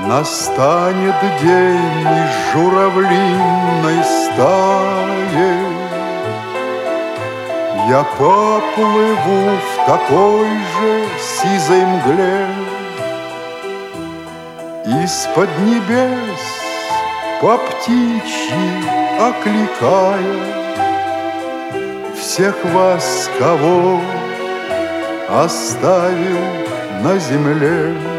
Настанет день из журавлиной стаи, я поплыву в такой же сизой мгле. Из-под небес по птичьи окликая всех вас, кого оставил на земле.